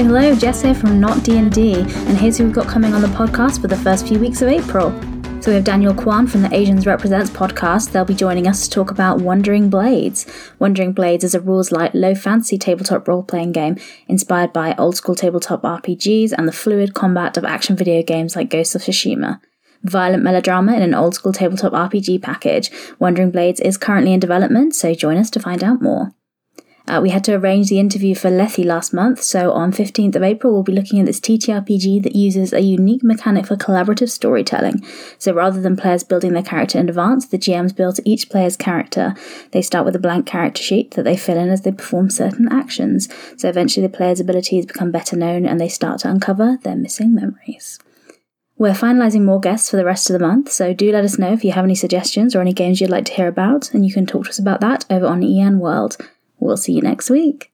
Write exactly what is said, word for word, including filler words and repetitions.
hello, Jess here from Not D and D, and here's who we've got coming on the podcast for the first few weeks of April. So we have Daniel Kwan from the Asians Represents podcast. They'll be joining us to talk about Wandering Blades. Wandering Blades is a rules-light, low-fantasy tabletop role-playing game inspired by old-school tabletop R P Gs and the fluid combat of action video games like Ghost of Tsushima. Violent melodrama in an old-school tabletop R P G package, Wandering Blades is currently in development, so join us to find out more. Uh, we had to arrange the interview for Lethe last month, so on fifteenth of April we'll be looking at this T T R P G that uses a unique mechanic for collaborative storytelling. So rather than players building their character in advance, the G Ms build each player's character. They start with a blank character sheet that they fill in as they perform certain actions, so eventually the player's abilities become better known and they start to uncover their missing memories. We're finalising more guests for the rest of the month, so do let us know if you have any suggestions or any games you'd like to hear about, and you can talk to us about that over on E N World. We'll see you next week.